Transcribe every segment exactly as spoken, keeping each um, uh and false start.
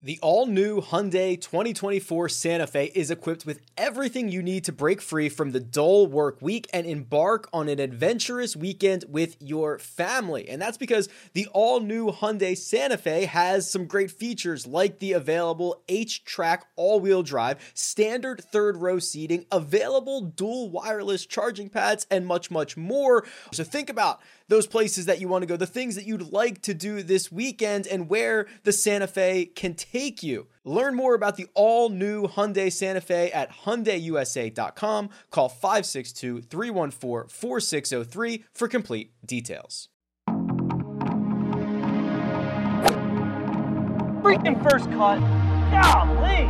The all-new Hyundai twenty twenty-four Santa Fe is equipped with everything you need to break free from the dull work week and embark on an adventurous weekend with your family. And that's because the all-new Hyundai Santa Fe has some great features like the available H-Track all-wheel drive, standard third-row seating, available dual wireless charging pads, and much, much more. So think about those places that you want to go, the things that you'd like to do this weekend, and where the Santa Fe can take you. Learn more about the all-new Hyundai Santa Fe at Hyundai U S A dot com. Call five six two, three one four, four six zero three for complete details. Freaking first cut. Golly.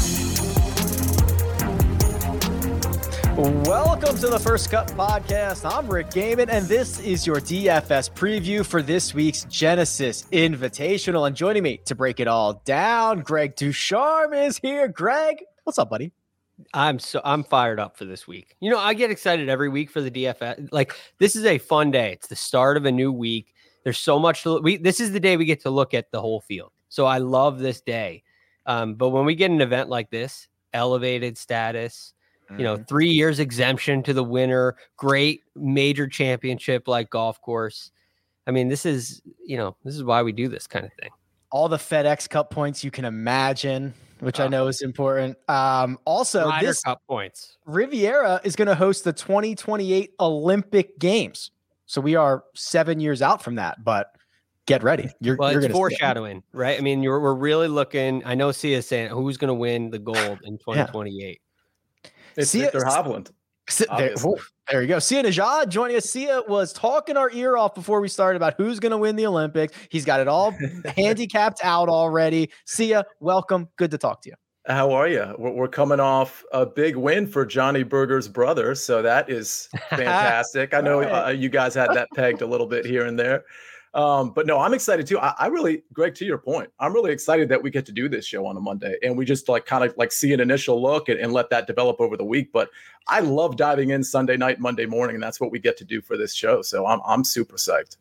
Welcome to the First Cut Podcast. I'm Rick Gaiman, and this is your D F S preview for this week's Genesis Invitational. And joining me to break it all down, Greg Ducharme is here. Greg, what's up, buddy? I'm so I'm fired up for this week. You know, I get excited every week for the D F S. Like, this is a fun day. It's the start of a new week. There's so much to we. This is the day we get to look at the whole field. So I love this day. Um, but when we get an event like this, elevated status. You know, three years exemption to the winner, great major championship like golf course. I mean, this is, you know, this is why we do this kind of thing. All the FedEx Cup points you can imagine, which oh. I know is important. Um, also, Ryder this Cup points. Riviera is going to host the twenty twenty-eight Olympic Games. So we are seven years out from that, but get ready. You're, well, you're it's foreshadowing, right? I mean, you're, we're really looking. I know Sia is saying who's going to win the gold in twenty twenty-eight. Yeah. It's Sia, Victor Hovland. There, oh, there you go. Sia Nejad joining us. Sia was talking our ear off before we started about who's going to win the Olympics. He's got it all handicapped out already. Sia, welcome. Good to talk to you. How are you? We're, we're coming off a big win for Johnny Berger's brother, so that is fantastic. I know uh, you guys had that pegged a little bit here and there. Um, but no, I'm excited too. I, I really, Greg, to your point, I'm really excited that we get to do this show on a Monday and we just like kind of like see an initial look and, and let that develop over the week. But I love diving in Sunday night, Monday morning, and that's what we get to do for this show. So I'm I'm super psyched.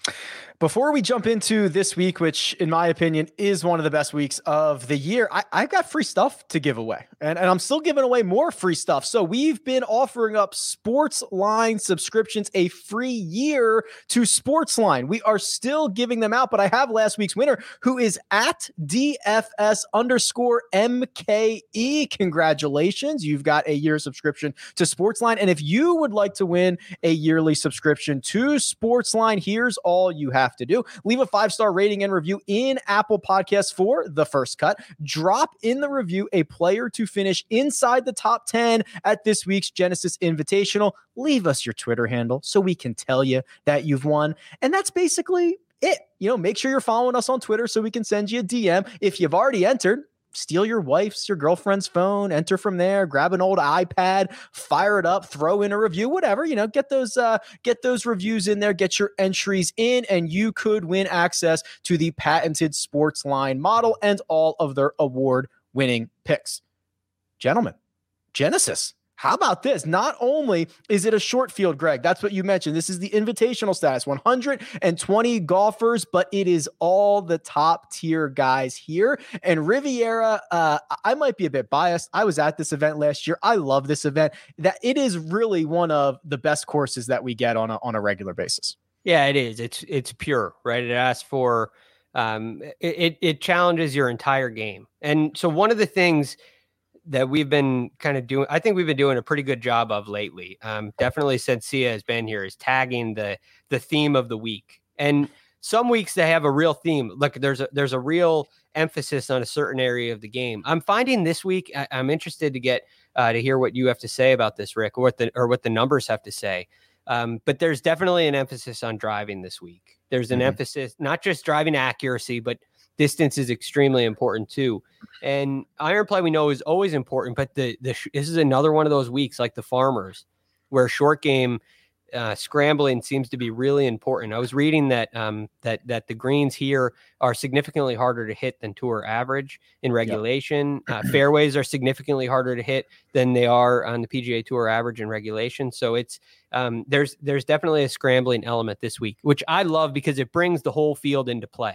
Before we jump into this week, which in my opinion is one of the best weeks of the year, I, I've got free stuff to give away, and, and I'm still giving away more free stuff. So we've been offering up Sportsline subscriptions, a free year to Sportsline. We are still giving them out, but I have last week's winner, who is at D F S underscore M K E. Congratulations. You've got a year subscription to Sportsline. And if you would like to win a yearly subscription to Sportsline, here's all you have to do. Leave a five-star rating and review in Apple Podcasts for The First Cut. Drop in the review a player to finish inside the top ten at this week's Genesis Invitational. Leave us your Twitter handle so we can tell you that you've won. And that's basically it. You know, make sure you're following us on Twitter so we can send you a D M. If you've already entered, steal your wife's, your girlfriend's phone, enter from there, grab an old iPad, fire it up, throw in a review, whatever, you know, get those, uh, get those reviews in there, get your entries in, and you could win access to the patented Sportsline model and all of their award winning picks. Gentlemen, Genesis. How about this? Not only is it a short field, Greg, that's what you mentioned. This is the invitational status, one hundred twenty golfers, but it is all the top tier guys here. And Riviera, uh, I might be a bit biased. I was at this event last year. I love this event. That it is really one of the best courses that we get on a, on a regular basis. Yeah, it is. It's, it's pure, right? It asks for, um, it, it, it challenges your entire game. And so one of the things that we've been kind of doing, I think we've been doing a pretty good job of lately. Um, definitely since Sia has been here, is tagging the the theme of the week. And some weeks they have a real theme. Look, there's a there's a real emphasis on a certain area of the game. I'm finding this week, I, I'm interested to get uh, to hear what you have to say about this, Rick, or what the or what the numbers have to say. Um, but there's definitely an emphasis on driving this week. There's an mm-hmm. emphasis, not just driving accuracy, but distance is extremely important too. And iron play we know is always important, but the, the this is another one of those weeks like the Farmers where short game uh, scrambling seems to be really important. I was reading that um, that that the greens here are significantly harder to hit than tour average in regulation. Yep. Uh, fairways are significantly harder to hit than they are on the P G A Tour average in regulation. So it's um, there's there's definitely a scrambling element this week, which I love because it brings the whole field into play.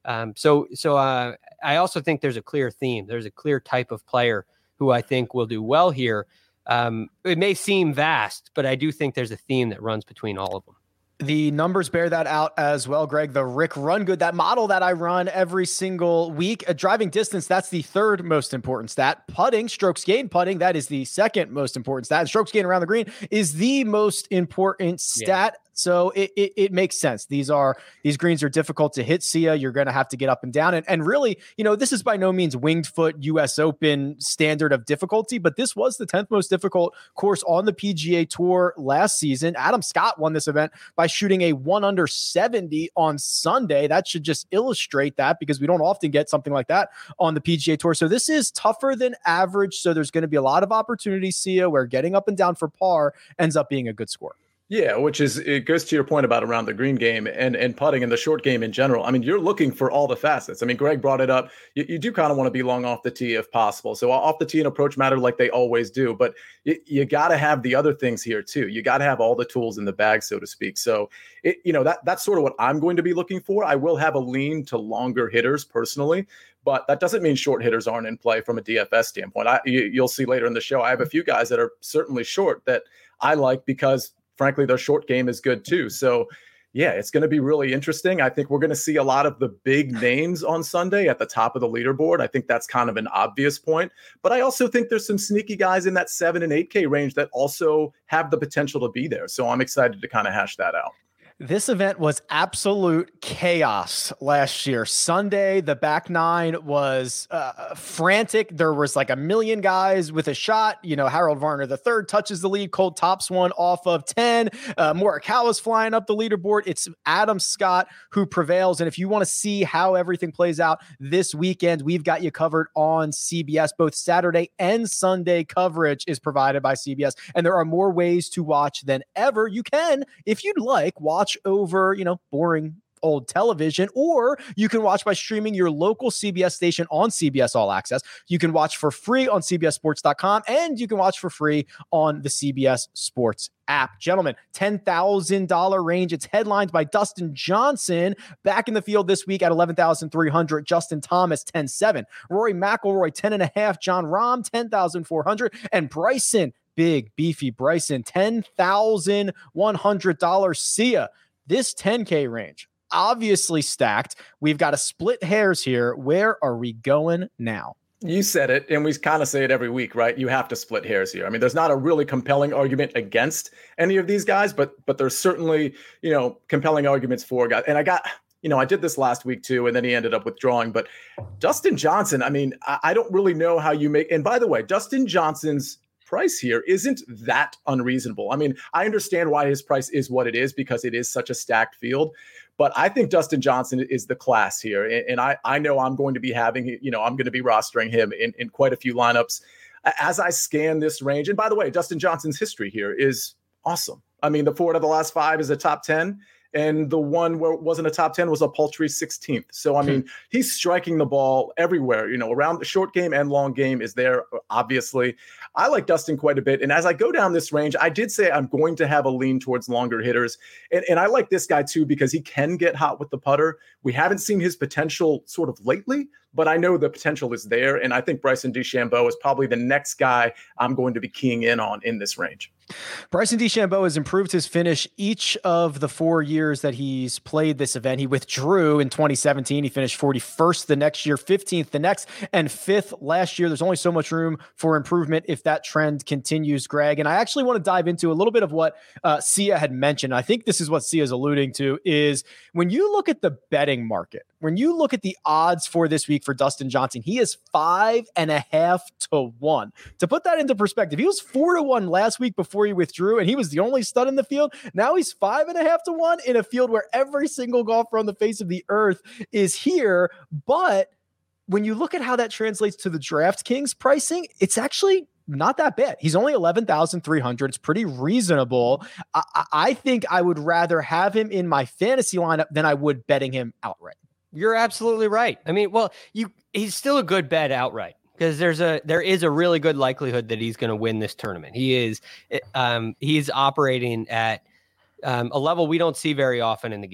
Um, so, so uh, I also think there's a clear theme. There's a clear type of player who I think will do well here. Um, it may seem vast, but I do think there's a theme that runs between all of them. The numbers bear that out as well, Greg. The Rick Rungood, that model that I run every single week. A driving distance, that's the third most important stat. Putting, strokes gained putting, that is the second most important stat. And strokes gained around the green is the most important stat. Yeah. So it, it it makes sense. These are these greens are difficult to hit, Sia. You're going to have to get up and down. And, and really, you know, this is by no means winged foot U S Open standard of difficulty, but this was the tenth most difficult course on the P G A Tour last season. Adam Scott won this event by shooting a one under seventy on Sunday. That should just illustrate that, because we don't often get something like that on the P G A Tour. So this is tougher than average. So there's going to be a lot of opportunities, Sia, where getting up and down for par ends up being a good score. Yeah, which is, it goes to your point about around the green game and, and putting in the short game in general. I mean, you're looking for all the facets. I mean, Greg brought it up. You, you do kind of want to be long off the tee if possible. So off the tee and approach matter like they always do. But you, you got to have the other things here too. You got to have all the tools in the bag, so to speak. So, it, you know, that that's sort of what I'm going to be looking for. I will have a lean to longer hitters personally, but that doesn't mean short hitters aren't in play from a D F S standpoint. I, you, you'll see later in the show, I have a few guys that are certainly short that I like because frankly, their short game is good too. So yeah, it's going to be really interesting. I think we're going to see a lot of the big names on Sunday at the top of the leaderboard. I think that's kind of an obvious point, but I also think there's some sneaky guys in that seven and eight K range that also have the potential to be there. So I'm excited to kind of hash that out. This event was absolute chaos last year. Sunday, the back nine was uh, frantic. There was like a million guys with a shot. You know, Harold Varner the third touches the lead. Cole tops one off of ten. Uh, Morikawa's flying up the leaderboard. It's Adam Scott who prevails. And if you want to see how everything plays out this weekend, we've got you covered on C B S. Both Saturday and Sunday coverage is provided by C B S. And there are more ways to watch than ever. You can, if you'd like, watch over, you know, boring old television, or you can watch by streaming your local C B S station on C B S All Access. You can watch for free on C B S sports dot com, and you can watch for free on the C B S Sports app. Gentlemen, ten thousand dollars range. It's headlined by Dustin Johnson back in the field this week at eleven thousand three hundred. Justin Thomas, ten seven. Rory McIlroy, ten and a half. John Rahm, ten thousand four hundred. And Bryson, big, beefy Bryson, ten thousand one hundred dollars. Sia, this ten K range, obviously stacked. We've got to split hairs here. Where are we going now? You said it, and we kind of say it every week, right? You have to split hairs here. I mean, there's not a really compelling argument against any of these guys, but but there's certainly, you know, compelling arguments for guys. And I got, you know, I did this last week too, and then he ended up withdrawing. But Dustin Johnson, I mean, I, I don't really know how you make, and by the way, Dustin Johnson's price here isn't that unreasonable. I mean, I understand why his price is what it is because it is such a stacked field, but I think Dustin Johnson is the class here. And, and I, I know I'm going to be having, you know, I'm going to be rostering him in, in quite a few lineups as I scan this range. And by the way, Dustin Johnson's history here is awesome. I mean, the four out of the last five is a top ten. And the one where it wasn't a top ten was a paltry sixteenth. So, I mean, he's striking the ball everywhere, you know, around the short game and long game is there, obviously. I like Dustin quite a bit. And as I go down this range, I did say I'm going to have a lean towards longer hitters. And, and I like this guy, too, because he can get hot with the putter. We haven't seen his potential sort of lately, but I know the potential is there. And I think Bryson DeChambeau is probably the next guy I'm going to be keying in on in this range. Bryson DeChambeau has improved his finish each of the four years that he's played this event. He withdrew in twenty seventeen. He finished forty-first the next year, fifteenth the next, and fifth last year. There's only so much room for improvement if that trend continues, Greg. And I actually want to dive into a little bit of what uh, Sia had mentioned. I think this is what Sia is alluding to, is when you look at the betting market, when you look at the odds for this week for Dustin Johnson, he is five and a half to one. To put that into perspective, he was four to one last week before he withdrew, and he was the only stud in the field. Now he's five and a half to one in a field where every single golfer on the face of the earth is here. But when you look at how that translates to the DraftKings pricing, it's actually not that bad. He's only eleven thousand three hundred. It's pretty reasonable. I, I think I would rather have him in my fantasy lineup than I would betting him outright. You're absolutely right. I mean, well, you he's still a good bet outright because there's a there is a really good likelihood that he's going to win this tournament. He is um, he's operating at um, a level we don't see very often in the game.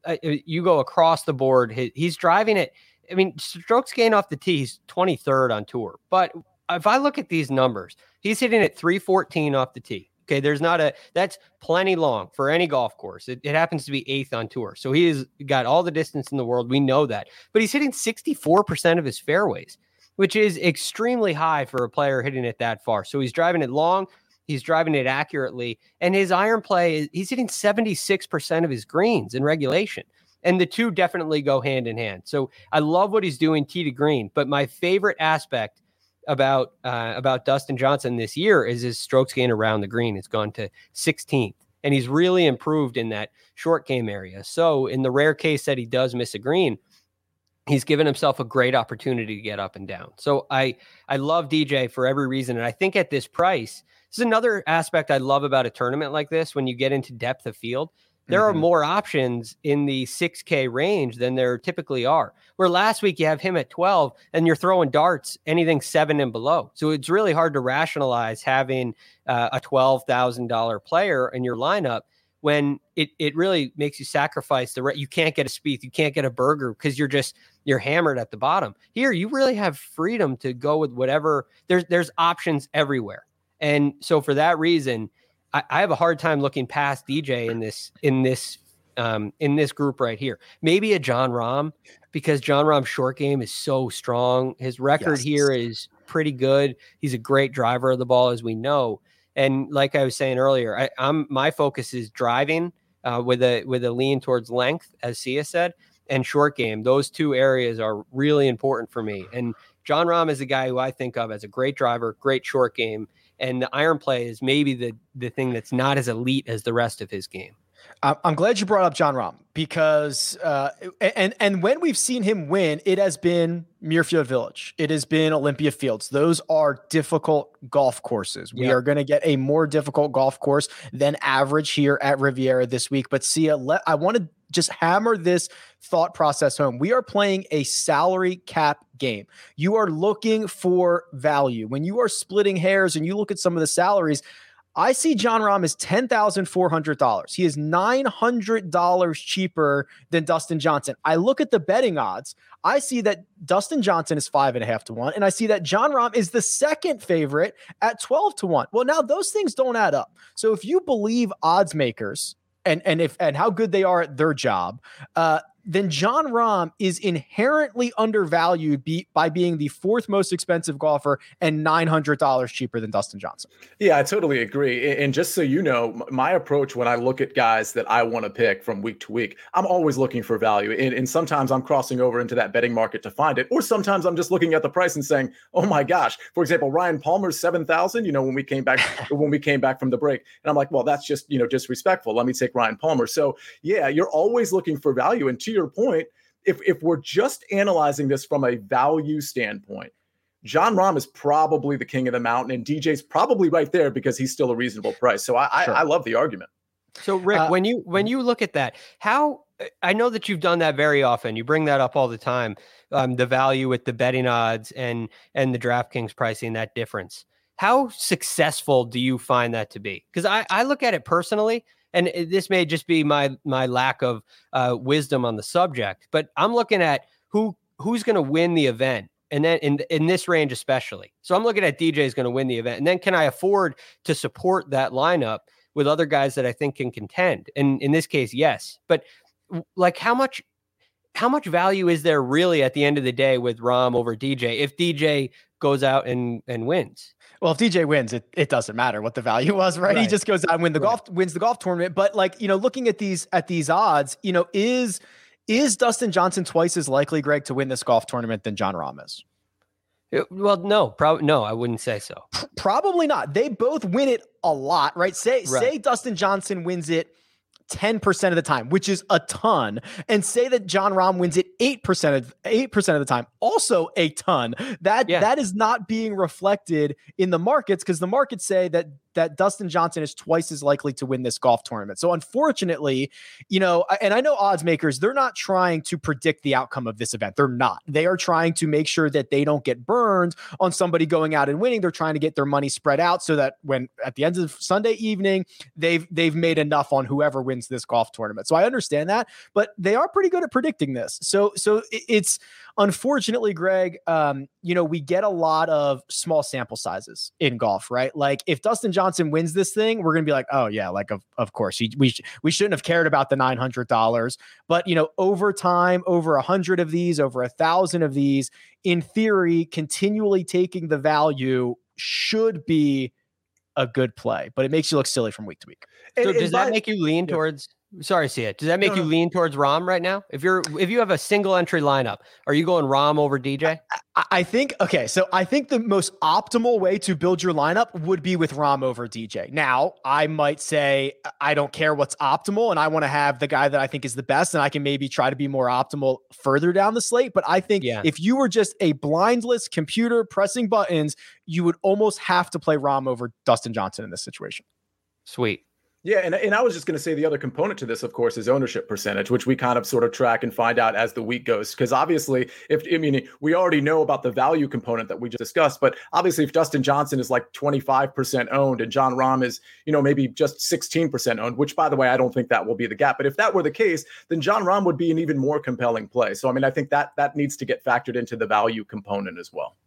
uh, you go across the board. He, he's driving it. I mean, strokes gained off the tee, he's twenty-third on tour. But if I look at these numbers, he's hitting at three fourteen off the tee. Okay, there's not a, that's plenty long for any golf course. It, it happens to be eighth on tour. So he has got all the distance in the world. We know that. But he's hitting sixty-four percent of his fairways, which is extremely high for a player hitting it that far. So he's driving it long. He's driving it accurately. And his iron play, he's hitting seventy-six percent of his greens in regulation. And the two definitely go hand in hand. So I love what he's doing tee to green. But my favorite aspect about uh, about Dustin Johnson this year is his strokes gain around the green. It's gone to sixteenth. And he's really improved in that short game area. So in the rare case that he does miss a green, he's given himself a great opportunity to get up and down. So I I love D J for every reason. And I think at this price, this is another aspect I love about a tournament like this. When you get into depth of field, there mm-hmm. are more options in the six K range than there typically are. Where last week you have him at twelve and you're throwing darts, anything seven and below. So it's really hard to rationalize having uh, a twelve thousand dollars player in your lineup when it, it really makes you sacrifice the re- you can't get a Spieth, you can't get a Berger because you're just, you're hammered at the bottom. Here, you really have freedom to go with whatever. There's, there's options everywhere. And so for that reason, I, I have a hard time looking past D J in this, in this, um, in this group right here. Maybe a Jon Rahm, because Jon Rahm's short game is so strong. His record yes. here is pretty good. He's a great driver of the ball, as we know. And like I was saying earlier, I, I'm my focus is driving uh, with a with a lean towards length, as Sia said, and short game. Those two areas are really important for me. And Jon Rahm is a guy who I think of as a great driver, great short game, and the iron play is maybe the the thing that's not as elite as the rest of his game. I'm glad you brought up Jon Rahm because, uh, and and when we've seen him win, it has been Muirfield Village. It has been Olympia Fields. Those are difficult golf courses. We yep. are going to get a more difficult golf course than average here at Riviera this week. But Sia, let, I want to just hammer this thought process home. We are playing a salary cap game. You are looking for value. When you are splitting hairs and you look at some of the salaries, I see Jon Rahm as ten thousand four hundred dollars. He is nine hundred dollars cheaper than Dustin Johnson. I look at the betting odds. I see that Dustin Johnson is five and a half to one. And I see that Jon Rahm is the second favorite at twelve to one. Well, now those things don't add up. So if you believe odds makers and, and if, and how good they are at their job, uh, then Jon Rahm is inherently undervalued be, by being the fourth most expensive golfer and nine hundred dollars cheaper than Dustin Johnson. Yeah, I totally agree. And just so you know, my approach when I look at guys that I want to pick from week to week, I'm always looking for value. And, and sometimes I'm crossing over into that betting market to find it. Or sometimes I'm just looking at the price and saying, oh my gosh, for example, Ryan Palmer's seven thousand, you know, when we came back, when we came back from the break. And I'm like, well, that's just, you know, disrespectful. Let me take Ryan Palmer. So yeah, you're always looking for value. And to your point, if if we're just analyzing this from a value standpoint, Jon Rahm is probably the king of the mountain, and D J's probably right there because he's still a reasonable price. So I sure. I, I love the argument. So Rick, uh, when you when you look at that, how I know that you've done that very often. You bring that up all the time. Um, the value with the betting odds and and the DraftKings pricing, that difference. How successful do you find that to be? Because I, I look at it personally. And this may just be my my lack of uh, wisdom on the subject, but I'm looking at who who's going to win the event, and then in in this range especially. So I'm looking at D J's going to win the event, and then can I afford to support that lineup with other guys that I think can contend? And in this case, yes. But like, how much how much value is there really at the end of the day with Rahm over D J if D J goes out and and wins? Well, if D J wins, it, it doesn't matter what the value was, right? right. He just goes out and win the right. golf, wins the golf tournament. But like, you know, looking at these, at these odds, you know, is, is Dustin Johnson twice as likely, Greg, to win this golf tournament than Jon Rahm is? It, well, no, probably, no, I wouldn't say so. P- probably not. They both win it a lot, right? Say, right. say Dustin Johnson wins it ten percent of the time, which is a ton. And say that Jon Rahm wins it eight percent of eight percent of the time, also a ton. That yeah. that is not being reflected in the markets because the markets say that that Dustin Johnson is twice as likely to win this golf tournament. So unfortunately, you know, and I know odds makers, they're not trying to predict the outcome of this event. They're not. They are trying to make sure that they don't get burned on somebody going out and winning. They're trying to get their money spread out so that when at the end of Sunday evening, they've they've made enough on whoever wins this golf tournament. So I understand that, but they are pretty good at predicting this. So so it's unfortunately, Greg, um, you know, we get a lot of small sample sizes in golf, right? Like if Dustin Johnson wins this thing, we're going to be like, oh yeah, like of, of course he, we, sh- we shouldn't have cared about the nine hundred dollars, but you know, over time, over a hundred of these, over a thousand of these, in theory, continually taking the value should be a good play, but it makes you look silly from week to week. So And- does and that by- make you lean Yeah. towards, sorry, see it. Does that make No, you no. lean towards Rahm right now? If you're, if you have a single entry lineup, are you going Rahm over D J? I- I think, okay, so I think the most optimal way to build your lineup would be with Rahm over D J. Now, I might say I don't care what's optimal and I want to have the guy that I think is the best, and I can maybe try to be more optimal further down the slate. But I think Yeah. if you were just a blindless computer pressing buttons, you would almost have to play Rahm over Dustin Johnson in this situation. Sweet. Yeah, and, and I was just going to say the other component to this, of course, is ownership percentage, which we kind of sort of track and find out as the week goes. Because obviously, if I mean, we already know about the value component that we just discussed, but obviously, if Dustin Johnson is like twenty-five percent owned and Jon Rahm is, you know, maybe just sixteen percent owned, which, by the way, I don't think that will be the gap. But if that were the case, then Jon Rahm would be an even more compelling play. So, I mean, I think that that needs to get factored into the value component as well.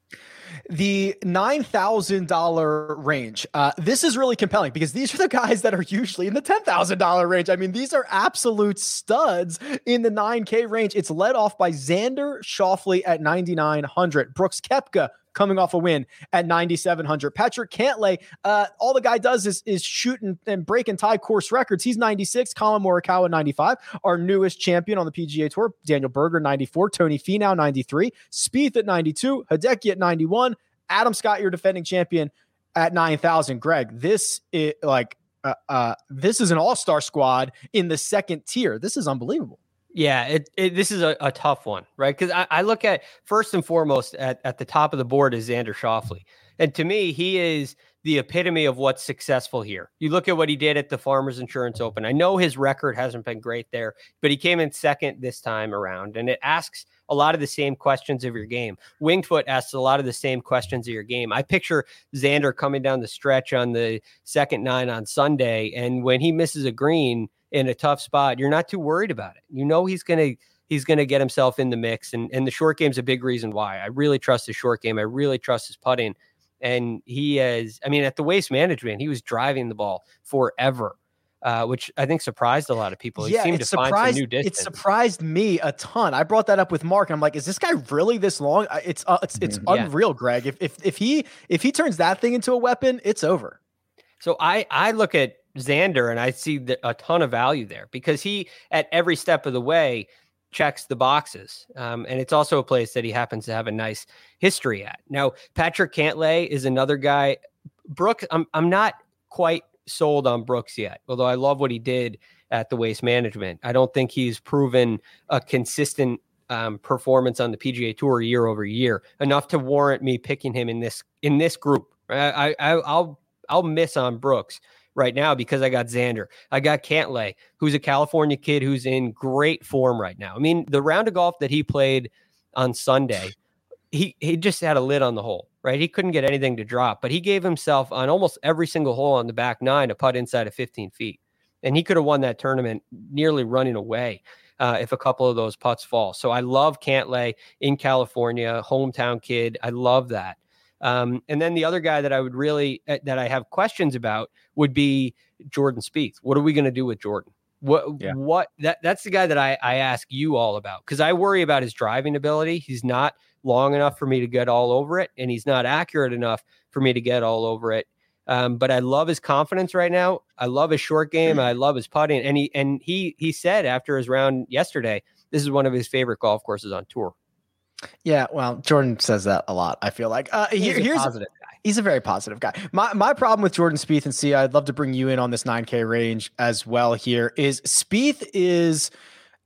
The nine thousand dollars range. Uh, this is really compelling because these are the guys that are usually in the ten thousand dollars range. I mean, these are absolute studs in the nine K range. It's led off by Xander Schauffele at ninety-nine hundred. Brooks Koepka coming off a win at ninety-seven hundred. Patrick Cantlay, uh, all the guy does is, is shoot and, and break and tie course records. He's ninety-six. Colin Morikawa, ninety-five. Our newest champion on the P G A Tour, Daniel Berger, ninety-four. Tony Finau, ninety-three. Spieth at ninety-two. Hideki at ninety-one. Adam Scott, your defending champion, at nine thousand. Greg, this is like uh, uh, this is an all-star squad in the second tier. This is unbelievable. Yeah, it, it this is a, a tough one, right? Because I, I look at first and foremost at, at the top of the board is Xander Schauffele. And to me, he is the epitome of what's successful here. You look at what he did at the Farmers Insurance Open. I know his record hasn't been great there, but he came in second this time around. And it asks a lot of the same questions of your game. Winged Foot asks a lot of the same questions of your game. I picture Xander coming down the stretch on the second nine on Sunday. And when he misses a green in a tough spot, you're not too worried about it. You know, he's going to, he's going to get himself in the mix. And, and the short game's a big reason why. I really trust his short game. I really trust his putting. And he is, I mean, at the Waste Management, he was driving the ball forever, uh, which I think surprised a lot of people. He Yeah, seemed it to find some new surprised distance. it surprised me a ton. I brought that up with Mark, and I'm like, "Is this guy really this long?" I- It's uh, it's it's Yeah. unreal, Greg. If if if he if he turns that thing into a weapon, it's over. So I, I look at Xander and I see the, a ton of value there because he, at every step of the way, checks the boxes. Um, and it's also a place that he happens to have a nice history at. Now, Patrick Cantlay is another guy. Brooks, I'm, I'm not quite sold on Brooks yet, although I love what he did at the Waste Management. I don't think he's proven a consistent um, performance on the P G A Tour year over year enough to warrant me picking him in this, in this group. I, I, I'll, I'll miss on Brooks right now because I got Xander. I got Cantlay, who's a California kid who's in great form right now. I mean, the round of golf that he played on Sunday, he he just had a lid on the hole, right? He couldn't get anything to drop, but he gave himself on almost every single hole on the back nine a putt inside of fifteen feet. And he could have won that tournament nearly running away uh, if a couple of those putts fall. So I love Cantlay in California, hometown kid. I love that. Um, and then the other guy that I would really, uh, that I have questions about would be Jordan Spieth. What are we going to do with Jordan? What, Yeah. what, that, that's the guy that I, I ask you all about because I worry about his driving ability. He's not long enough for me to get all over it, and he's not accurate enough for me to get all over it. Um, but I love his confidence right now. I love his short game. I love his putting. And he, and he, he said after his round yesterday, this is one of his favorite golf courses on tour. Yeah, well, Jordan says that a lot. I feel like uh, He's here, a here's positive guy. He's a very positive guy. My my problem with Jordan Spieth, and see, I'd love to bring you in on this nine K range as well. Here is Spieth is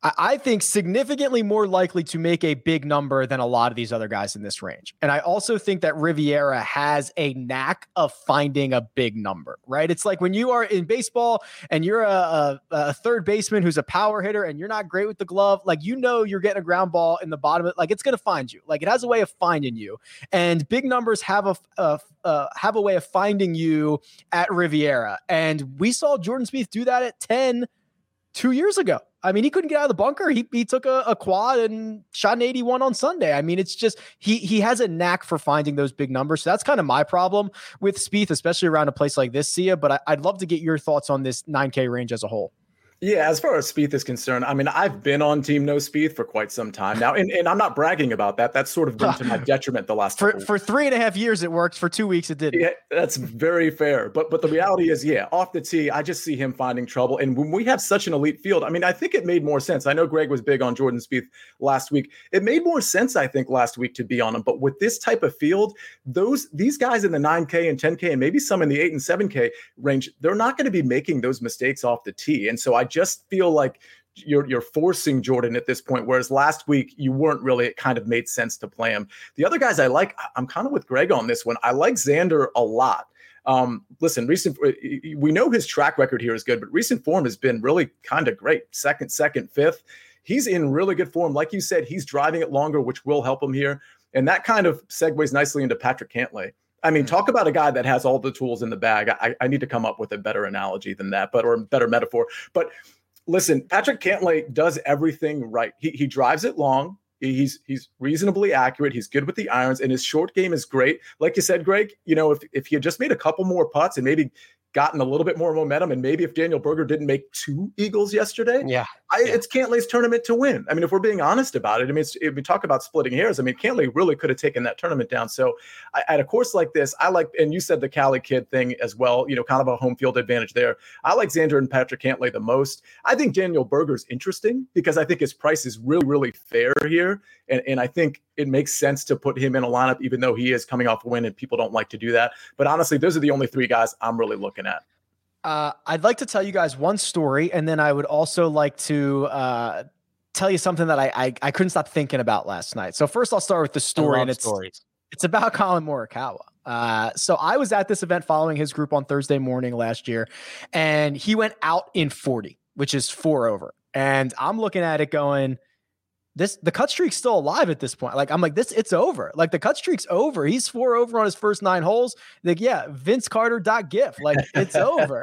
I think significantly more likely to make a big number than a lot of these other guys in this range. And I also think that Riviera has a knack of finding a big number, right? It's like when you are in baseball and you're a, a, a third baseman who's a power hitter and you're not great with the glove, like, you know, you're getting a ground ball in the bottom of it, like, it's going to find you. Like, it has a way of finding you. And big numbers have a, a Uh, have a way of finding you at Riviera. And we saw Jordan Spieth do that at ten two years ago. I mean, he couldn't get out of the bunker. He he took a, a quad and shot an eighty-one on Sunday. I mean, it's just, he he has a knack for finding those big numbers. So that's kind of my problem with Spieth, especially around a place like this, Sia. But I, I'd love to get your thoughts on this nine K range as a whole. Yeah, as far as Spieth is concerned, I mean, I've been on Team No Spieth for quite some time now, and, and I'm not bragging about that. That's sort of been to my detriment the last for couple for three and a half years. It worked. For two weeks, it didn't. Yeah, that's very fair. But but the reality is, yeah, off the tee, I just see him finding trouble. And when we have such an elite field, I mean, I think it made more sense. I know Greg was big on Jordan Spieth last week. It made more sense, I think, last week to be on him. But with this type of field, those these guys in the nine K and ten K and maybe some in the eight and seven K range, they're not going to be making those mistakes off the tee. And so I just feel like You're you're forcing Jordan at this point, whereas last week you weren't really. It kind of made sense to play him. The other guys I like, I'm kind of with Greg on this one. I like Xander a lot. Um, listen, recent we know his track record here is good, but recent form has been really kind of great. Second, second, fifth. He's in really good form. Like you said, he's driving it longer, which will help him here. And that kind of segues nicely into Patrick Cantlay. I mean, talk about a guy that has all the tools in the bag. I, I need to come up with a better analogy than that, but or a better metaphor. But listen, Patrick Cantlay does everything right. He he drives it long. He's he's reasonably accurate. He's good with the irons, and his short game is great. Like you said, Greg, you know, if if he had just made a couple more putts and maybe gotten a little bit more momentum, and maybe if Daniel Berger didn't make two eagles yesterday, yeah, I, yeah. it's Cantlay's tournament to win. I mean, if we're being honest about it, I mean, it's, if we talk about splitting hairs, I mean, Cantlay really could have taken that tournament down. So I, at a course like this, I like, and you said the Cali kid thing as well, you know, kind of a home field advantage there. I like Xander and Patrick Cantlay the most. I think Daniel Berger's interesting because I think his price is really, really fair here. And, and I think it makes sense to put him in a lineup, even though he is coming off a win and people don't like to do that. But honestly, those are the only three guys I'm really looking at. Uh, I'd like to tell you guys one story, and then I would also like to uh, tell you something that I, I I couldn't stop thinking about last night. So first, I'll start with the story, and it's stories. it's about Colin Morikawa. Uh, so I was at this event following his group on Thursday morning last year, and he went out in forty, which is four over. And I'm looking at it going, this the cut streak's still alive at this point. Like, I'm like, this, it's over. Like, the cut streak's over. He's four over on his first nine holes. Like, yeah, Vince Carter dot gif. Like, it's over.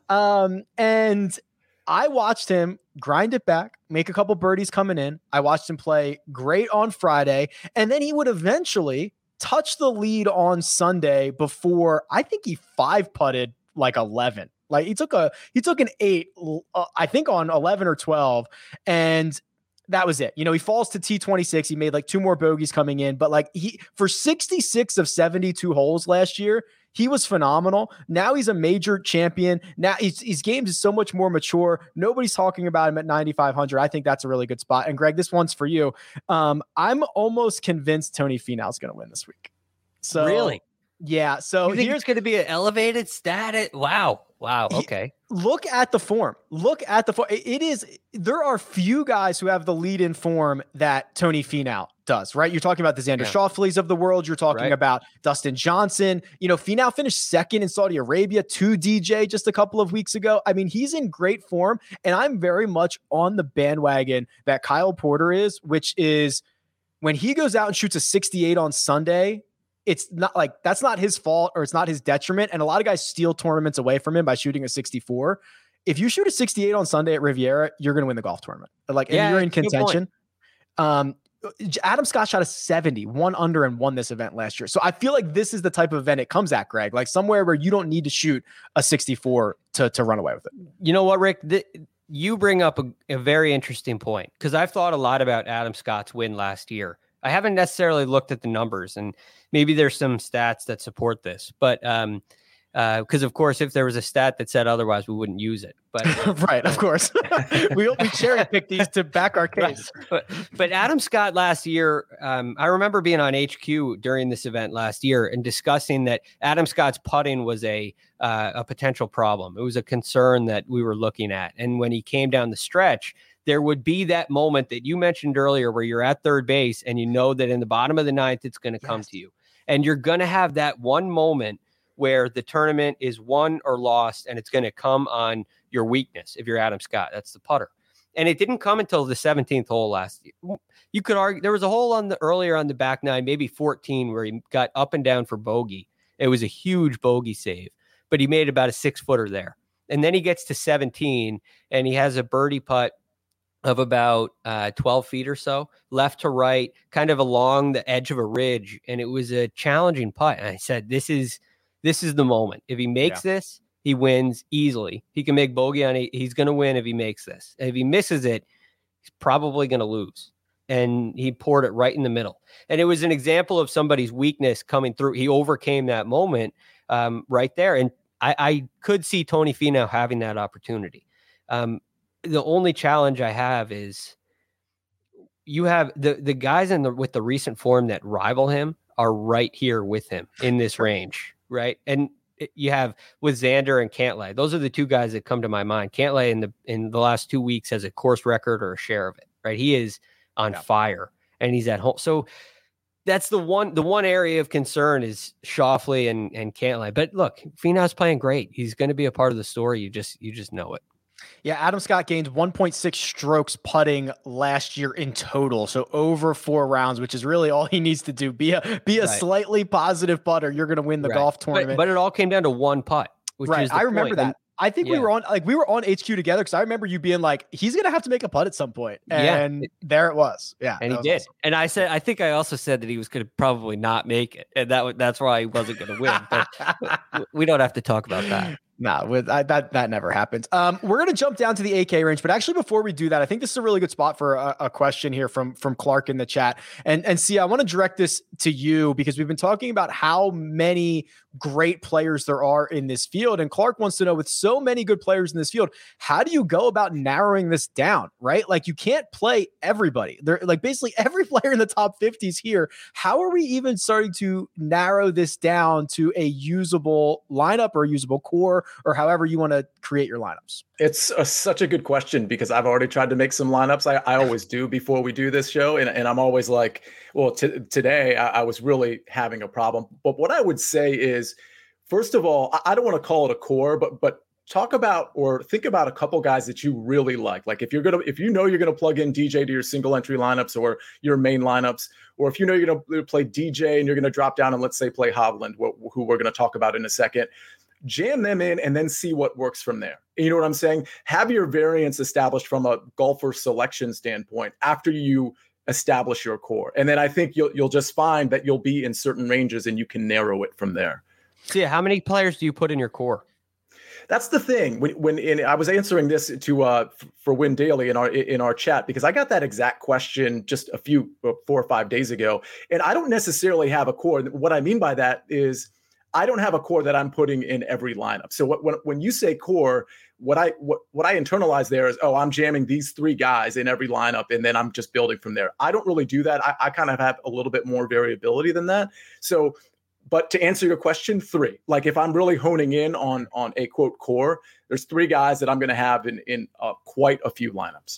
Um, and I watched him grind it back, make a couple birdies coming in. I watched him play great on Friday, and then he would eventually touch the lead on Sunday before I think he five putted like eleven. Like, he took a he took an eight, uh, I think on eleven or twelve, and that was it. You know, he falls to T twenty-six. He made like two more bogeys coming in, but like he, for sixty-six of seventy-two holes last year, he was phenomenal. Now he's a major champion. Now his, his game is so much more mature. Nobody's talking about him at ninety-five hundred. I think that's a really good spot. And Greg, this one's for you. Um, I'm almost convinced Tony Finau is going to win this week. So really? Yeah. So you think here's going to be an elevated stat. Wow. Wow. Okay. He, look at the form. Look at the form. It is, there are few guys who have the lead in form that Tony Finau does, right? You're talking about the Xander yeah. Schauffele's of the world. You're talking right. about Dustin Johnson. You know, Finau finished second in Saudi Arabia to D J just a couple of weeks ago. I mean, he's in great form, and I'm very much on the bandwagon that Kyle Porter is, which is when he goes out and shoots a sixty-eight on Sunday, it's not like that's not his fault or it's not his detriment. And a lot of guys steal tournaments away from him by shooting a sixty-four. If you shoot a sixty-eight on Sunday at Riviera, you're going to win the golf tournament. Like, and yeah, you're in contention. Um, Adam Scott shot a seventy, one under, and won this event last year. So I feel like this is the type of event it comes at, Greg, like somewhere where you don't need to shoot a sixty-four to, to run away with it. You know what, Rick? The, you bring up a, a very interesting point, because I've thought a lot about Adam Scott's win last year. I haven't necessarily looked at the numbers, and maybe there's some stats that support this, but um, because uh, of course, if there was a stat that said otherwise, we wouldn't use it. But right, of course, we we cherry pick these to back our case. But but Adam Scott last year, um, I remember being on H Q during this event last year and discussing that Adam Scott's putting was a uh, a potential problem. It was a concern that we were looking at, and when he came down the stretch, there would be that moment that you mentioned earlier where you're at third base and you know that in the bottom of the ninth, it's going to yes. come to you. And you're going to have that one moment where the tournament is won or lost, and it's going to come on your weakness. If you're Adam Scott, that's the putter. And it didn't come until the seventeenth hole last year. You could argue there was a hole on the earlier on the back nine, maybe fourteen, where he got up and down for bogey. It was a huge bogey save, but he made about a six footer there. And then he gets to seventeen and he has a birdie putt of about uh, twelve feet or so, left to right, kind of along the edge of a ridge. And it was a challenging putt. And I said, this is, this is the moment. If he makes yeah. this, he wins easily. He can make bogey on it. He's going to win if he makes this. And if he misses it, he's probably going to lose. And he poured it right in the middle. And it was an example of somebody's weakness coming through. He overcame that moment um, right there. And I, I could see Tony Finau having that opportunity. Um, the only challenge I have is you have the, the guys in the with the recent form that rival him are right here with him in this range, right? And you have with Xander and Cantlay. Those are the two guys that come to my mind. Cantlay in the in the last two weeks has a course record or a share of it, right? He is on yeah. fire, and he's at home. So that's the one the one area of concern is Schauffele and and Cantlay. But look, Finau's playing great. He's going to be a part of the story. You just you just know it. Yeah, Adam Scott gained one point six strokes putting last year in total, so over four rounds, which is really all he needs to do. Be a be a right. slightly positive putter. You're going to win the right. golf tournament. But, but it all came down to one putt, which right. is the I remember point. that. And, I think yeah. we were on like we were on H Q together because I remember you being like, he's going to have to make a putt at some point, and yeah. there it was. Yeah, and he did. Awesome. And I said, I think I also said that he was going to probably not make it, and that that's why he wasn't going to win. But we don't have to talk about that. No, with I, that that never happens. Um, we're gonna jump down to the A K range, but actually before we do that, I think this is a really good spot for a, a question here from from Clark in the chat. And and see, I want to direct this to you because we've been talking about how many great players there are in this field, and Clark wants to know, with so many good players in this field, how do you go about narrowing this down? Right, like you can't play everybody. They're like basically every player in the top fifties here. How are we even starting to narrow this down to a usable lineup or a usable core, or however you want to create your lineups? It's a, such a good question because I've already tried to make some lineups. I, I always do before we do this show. And, and I'm always like, well, t- today I, I was really having a problem. But what I would say is, first of all, I, I don't want to call it a core, but but talk about or think about a couple guys that you really like. Like if you're going to, if you know you're going to plug in D J to your single entry lineups or your main lineups, or if you know you're going to play D J and you're going to drop down and let's say play Hovland, wh- who we're going to talk about in a second, jam them in and then see what works from there. You know what I'm saying? Have your variance established from a golfer selection standpoint after you establish your core. And then I think you'll you'll just find that you'll be in certain ranges and you can narrow it from there. So yeah, how many players do you put in your core? That's the thing. When when in, I was answering this to uh for Win Daily in our in our chat because I got that exact question just a few four or five days ago, and I don't necessarily have a core. What I mean by that is I don't have a core that I'm putting in every lineup. So what, when when you say core, what I what what I internalize there is, oh, I'm jamming these three guys in every lineup, and then I'm just building from there. I don't really do that. I, I kind of have a little bit more variability than that. So. But to answer your question, three. Like if I'm really honing in on on a quote core, there's three guys that I'm going to have in in uh, quite a few lineups.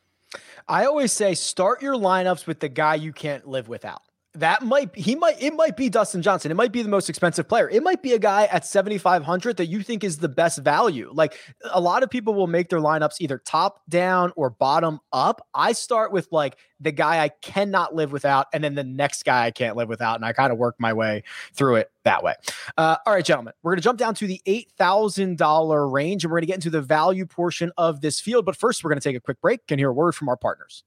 I always say start your lineups with the guy you can't live without. That might he might it might be Dustin Johnson. It might be the most expensive player. It might be a guy at seventy-five hundred that you think is the best value. Like a lot of people will make their lineups either top down or bottom up. I start with like the guy I cannot live without, and then the next guy I can't live without, and I kind of work my way through it that way. Uh, all right, gentlemen, we're going to jump down to the eight thousand dollars range, and we're going to get into the value portion of this field. But first, we're going to take a quick break and hear a word from our partners.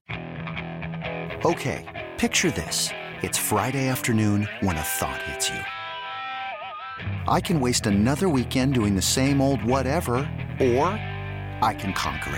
Okay, picture this. It's Friday afternoon when a thought hits you. I can waste another weekend doing the same old whatever, or I can conquer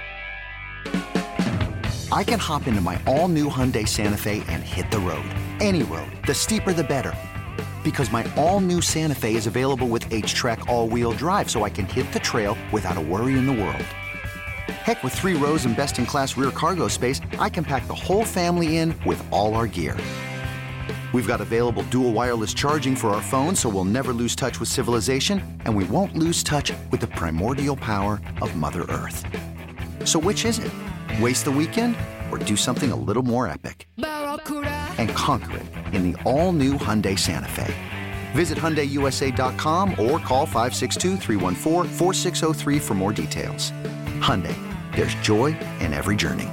it. I can hop into my all-new Hyundai Santa Fe and hit the road. Any road. The steeper, the better. Because my all-new Santa Fe is available with H-Track all-wheel drive, so I can hit the trail without a worry in the world. Heck, with three rows and best-in-class rear cargo space, I can pack the whole family in with all our gear. We've got available dual wireless charging for our phones, so we'll never lose touch with civilization, and we won't lose touch with the primordial power of Mother Earth. So which is it? Waste the weekend or do something a little more epic and conquer it in the all-new Hyundai Santa Fe? Visit Hyundai U S A dot com or call five six two, three one four, four six zero three for more details. Hyundai, there's joy in every journey.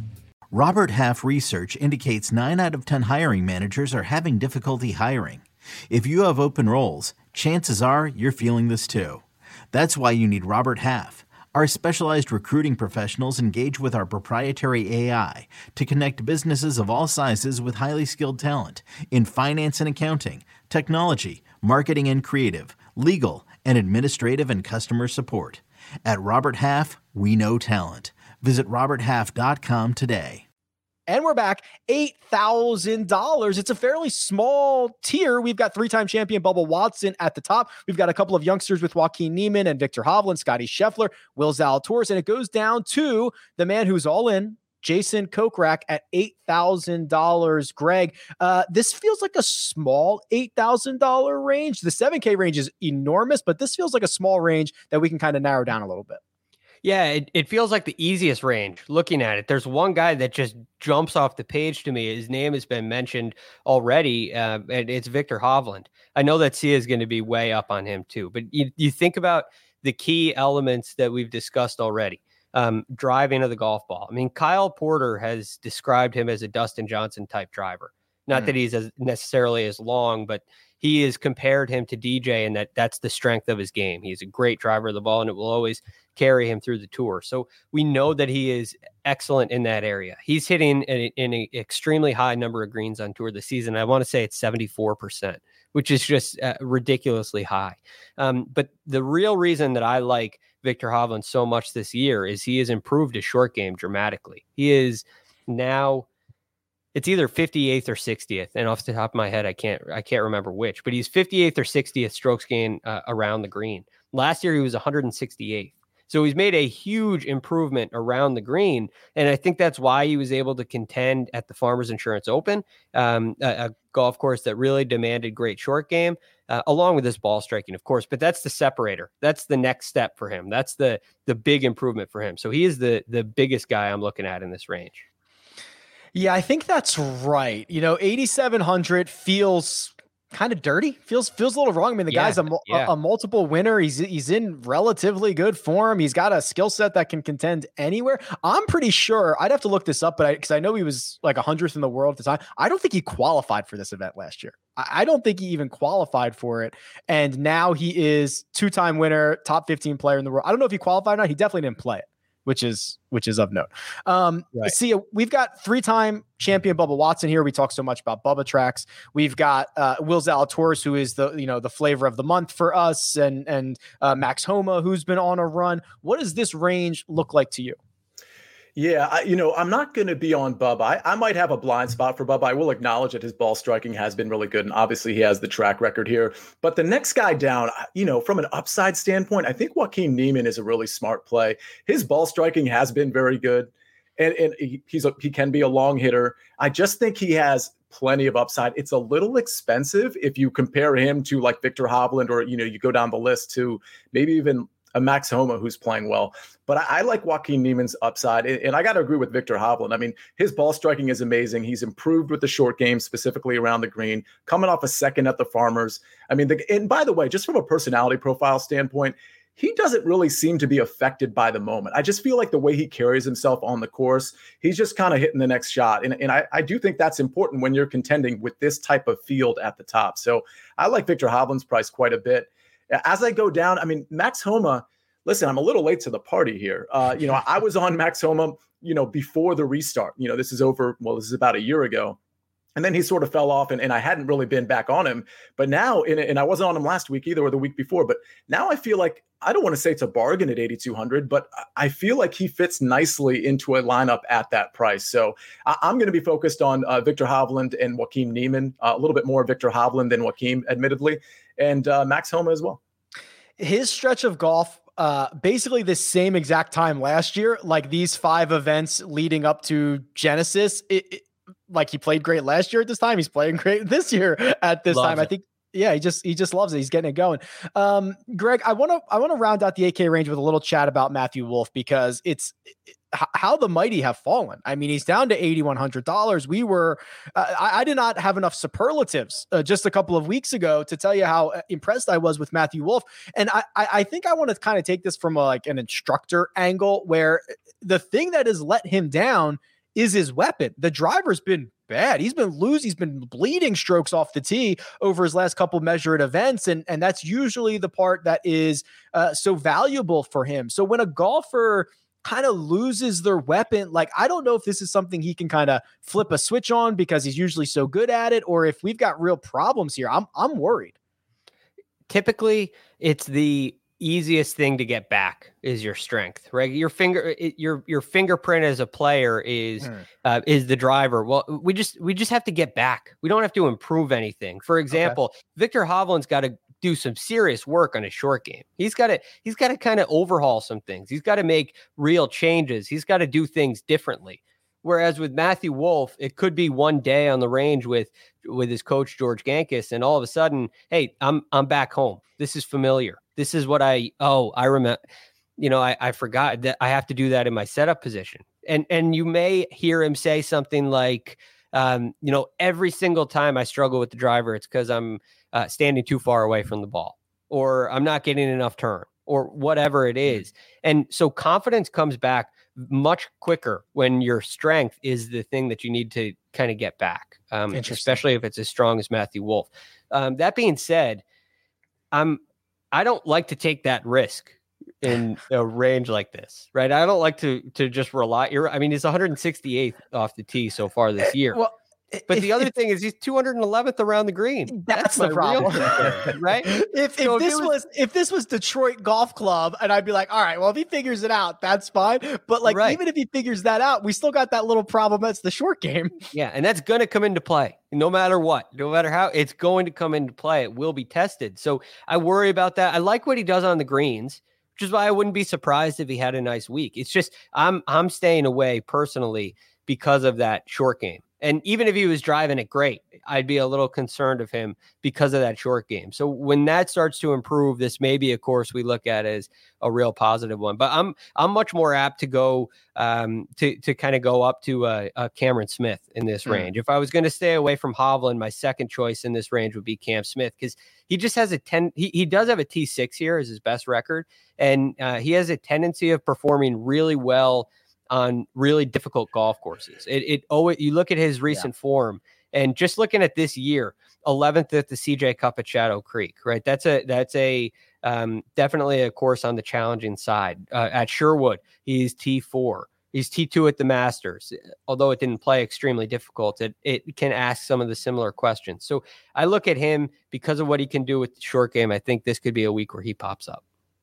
Robert Half research indicates nine out of ten hiring managers are having difficulty hiring. If you have open roles, chances are you're feeling this too. That's why you need Robert Half. Our specialized recruiting professionals engage with our proprietary A I to connect businesses of all sizes with highly skilled talent in finance and accounting, technology, marketing and creative, legal, and administrative and customer support. At Robert Half, we know talent. Visit robert half dot com today. And we're back, eight thousand dollars. It's a fairly small tier. We've got three-time champion Bubba Watson at the top. We've got a couple of youngsters with Joaquin Niemann and Victor Hovland, Scotty Scheffler, Will Zalatoris, and it goes down to the man who's all in, Jason Kokrak at eight thousand dollars. Greg, uh, this feels like a small eight thousand dollars range. The seven K range is enormous, but this feels like a small range that we can kind of narrow down a little bit. Yeah, it, it feels like the easiest range looking at it. There's one guy that just jumps off the page to me. His name has been mentioned already, uh, and it's Victor Hovland. I know that Sia is going to be way up on him too, but you, you think about the key elements that we've discussed already. Um, driving of the golf ball. I mean, Kyle Porter has described him as a Dustin Johnson type driver. Not mm. that he's as necessarily as long, but he has compared him to D J, and that that's the strength of his game. He's a great driver of the ball, and it will always carry him through the tour. So we know that he is excellent in that area. He's hitting in an extremely high number of greens on tour this season. I want to say it's seventy-four percent, which is just uh, ridiculously high. Um, but the real reason that I like Victor Hovland so much this year is he has improved his short game dramatically. He is now, it's either fifty-eighth or sixtieth, and off the top of my head, I can't I can't remember which, but he's fifty-eighth or sixtieth strokes gain uh, around the green. Last year, he was one hundred sixty-eighth. So he's made a huge improvement around the green, and I think that's why he was able to contend at the Farmers Insurance Open, um, a, a golf course that really demanded great short game, uh, along with his ball striking, of course. But that's the separator. That's the next step for him. That's the the big improvement for him. So he is the the biggest guy I'm looking at in this range. Yeah, I think that's right. You know, eighty-seven hundred feels kind of dirty. Feels feels a little wrong. I mean, the yeah, guy's a, yeah. a, a multiple winner. He's he's in relatively good form. He's got a skill set that can contend anywhere. I'm pretty sure. I'd have to look this up, but I because I know he was like a hundredth in the world at the time. I don't think he qualified for this event last year. I, I don't think he even qualified for it. And now he is two-time winner, top fifteen player in the world. I don't know if he qualified or not. He definitely didn't play it, which is which is of note. Um, right. See, we've got three-time champion Bubba Watson here. We talk so much about Bubba tracks. We've got uh, Will Zalatoris, who is the you know the flavor of the month for us, and and uh, Max Homa, who's been on a run. What does this range look like to you? Yeah, I, you know, I'm not going to be on Bubba. I, I might have a blind spot for Bubba. I will acknowledge that his ball striking has been really good, and obviously he has the track record here. But the next guy down, you know, from an upside standpoint, I think Joaquin Niemann is a really smart play. His ball striking has been very good, and, and he, he's a, he can be a long hitter. I just think he has plenty of upside. It's a little expensive if you compare him to like Victor Hovland, or, you know, you go down the list to maybe even a Max Homa who's playing well. But I, I like Joaquin Niemann's upside. And, and I got to agree with Victor Hovland. I mean, his ball striking is amazing. He's improved with the short game, specifically around the green, coming off a second at the Farmers. I mean, the, and by the way, just from a personality profile standpoint, he doesn't really seem to be affected by the moment. I just feel like the way he carries himself on the course, he's just kind of hitting the next shot. And, and I, I do think that's important when you're contending with this type of field at the top. So I like Victor Hovland's price quite a bit. As I go down, I mean, Max Homa, listen, I'm a little late to the party here. Uh, you know, I was on Max Homa, you know, before the restart. You know, this is over, well, this is about a year ago. And then he sort of fell off, and, and I hadn't really been back on him. But now, in, and I wasn't on him last week either, or the week before. But now I feel like, I don't want to say it's a bargain at eighty-two hundred, but I feel like he fits nicely into a lineup at that price. So I, I'm going to be focused on uh, Victor Hovland and Joaquin Niemann, uh, a little bit more Victor Hovland than Joaquin, admittedly, and uh, Max Homa as well. His stretch of golf, uh, basically the same exact time last year, like these five events leading up to Genesis, it, it, like he played great last year at this time. He's playing great this year at this Loves time. it. I think, yeah, he just, he just loves it. He's getting it going. Um, Greg, I want to, I want to round out the eight K range with a little chat about Matthew Wolff, because it's, h- how the mighty have fallen. I mean, he's down to eight thousand one hundred dollars. We were, uh, I, I did not have enough superlatives uh, just a couple of weeks ago to tell you how impressed I was with Matthew Wolff. And I, I, I think I want to kind of take this from a, like an instructor angle, where the thing that has let him down is his weapon. The driver's been bad. He's been losing. He's been bleeding strokes off the tee over his last couple measured events. And, and that's usually the part that is uh, so valuable for him. So when a golfer kind of loses their weapon, like, I don't know if this is something he can kind of flip a switch on because he's usually so good at it, or if we've got real problems here. I'm, I'm worried. Typically it's the easiest thing to get back is your strength, right? Your finger, it, your, your fingerprint as a player is, mm. uh, is the driver. Well, we just, we just have to get back. We don't have to improve anything. For example, okay. Viktor Hovland's got to do some serious work on his short game. He's got to, he's got to kind of overhaul some things. He's got to make real changes. He's got to do things differently. Whereas with Matthew Wolff, it could be one day on the range with, with his coach, George Gankis, and all of a sudden, hey, I'm, I'm back home. This is familiar. This is what I, oh, I remember, you know, I, I forgot that I have to do that in my setup position. And, and you may hear him say something like, um, you know, every single time I struggle with the driver, it's because I'm uh, standing too far away from the ball, or I'm not getting enough turn, or whatever it is. And so confidence comes back much quicker when your strength is the thing that you need to kind of get back, um, especially if it's as strong as Matthew Wolff. Um, that being said, I'm, I don't like to take that risk in a range like this, right? I don't like to to just rely. I mean, he's one hundred sixty-eighth off the tee so far this year. Well, but the other thing is he's two hundred eleventh around the green. That's, That's the problem, concern, right? If, so if this if was, was if this was Detroit Golf Club, and I'd be like, all right, well, if he figures it out, that's fine. But like, right. even if he figures that out, we still got that little problem. That's the short game. Yeah, and that's going to come into play no matter what, no matter how it's going to come into play. It will be tested. So I worry about that. I like what he does on the greens, which is why I wouldn't be surprised if he had a nice week. It's just I'm I'm staying away personally because of that short game. And even if he was driving it great, I'd be a little concerned of him because of that short game. So when that starts to improve, this may be a course we look at as a real positive one. But I'm I'm much more apt to go um, to to kind of go up to a, a Cameron Smith in this mm. range. If I was going to stay away from Hovland, my second choice in this range would be Cam Smith, because he just has a ten. He he does have a T six here as his best record, and uh, he has a tendency of performing really well on really difficult golf courses. It, it oh, you look at his recent yeah. form, and just looking at this year, eleventh at the C J Cup at Shadow Creek, right? That's a that's a um, definitely a course on the challenging side. Uh, at Sherwood, he's T four. He's T two at the Masters. Although it didn't play extremely difficult, it it can ask some of the similar questions. So I look at him because of what he can do with the short game. I think this could be a week where he pops up.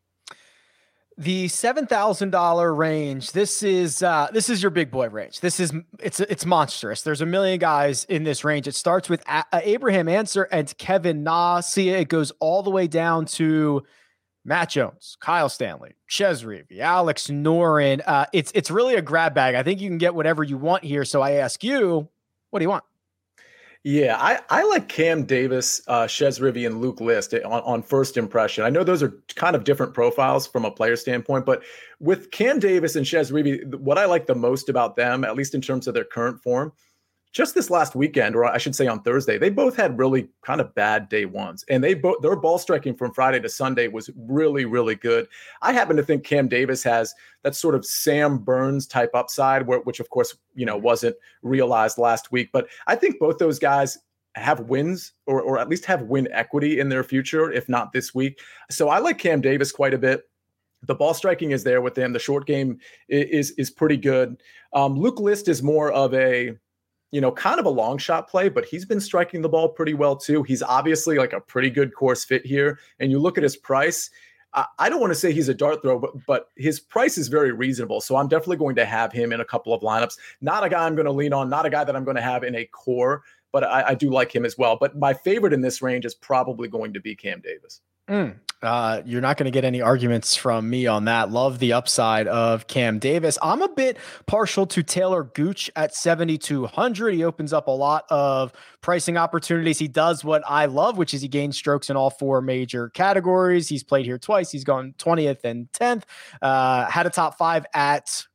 The seven thousand dollars range, this is uh, this is your big boy range. This is it's it's monstrous. There's a million guys in this range. It starts with a- uh, Abraham Ancer and Kevin Na. See, it goes all the way down to Matt Jones, Kyle Stanley, Chez Reavie, Alex Noren. Uh, it's it's really a grab bag. I think you can get whatever you want here. So I ask you, what do you want? Yeah, I, I like Cam Davis, uh, Chez Reavie, and Luke List on, on first impression. I know those are kind of different profiles from a player standpoint, but with Cam Davis and Chez Reavie, what I like the most about them, at least in terms of their current form, just this last weekend, or I should say on Thursday, they both had really kind of bad day ones, and they both their ball striking from Friday to Sunday was really, really good. I happen to think Cam Davis has that sort of Sam Burns type upside, where, which of course, you know, wasn't realized last week. But I think both those guys have wins, or or at least have win equity in their future, if not this week. So I like Cam Davis quite a bit. The ball striking is there with him. The short game is is pretty good. Um, Luke List is more of a you know, kind of a long shot play, but he's been striking the ball pretty well too. He's obviously like a pretty good course fit here. And you look at his price, I, I don't want to say he's a dart throw, but, but his price is very reasonable. So I'm definitely going to have him in a couple of lineups. Not a guy I'm going to lean on, not a guy that I'm going to have in a core, but I, I do like him as well. But my favorite in this range is probably going to be Cam Davis. Mm. Uh, you're not going to get any arguments from me on that. Love the upside of Cam Davis. I'm a bit partial to Taylor Gooch at seventy-two hundred. He opens up a lot of pricing opportunities. He does what I love, which is he gains strokes in all four major categories. He's played here twice. He's gone twentieth and tenth, uh, had a top five at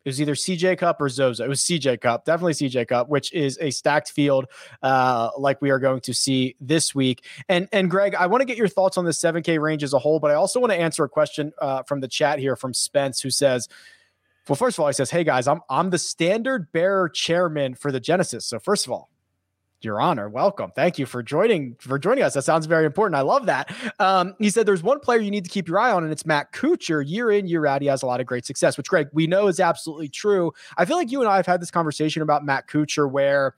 It was either C J Cup or Zozo. It was C J Cup, definitely C J Cup, which is a stacked field uh, like we are going to see this week. And and Greg, I want to get your thoughts on the seven K range as a whole, but I also want to answer a question uh, from the chat here from Spence, who says, well, first of all, he says, hey guys, I'm I'm the standard bearer chairman for the Genesis. So first of all, Your Honor, welcome. Thank you for joining for joining us. That sounds very important. I love that. Um, he said there's one player you need to keep your eye on, and it's Matt Kuchar. Year in, year out, he has a lot of great success, which, Greg, we know is absolutely true. I feel like you and I have had this conversation about Matt Kuchar where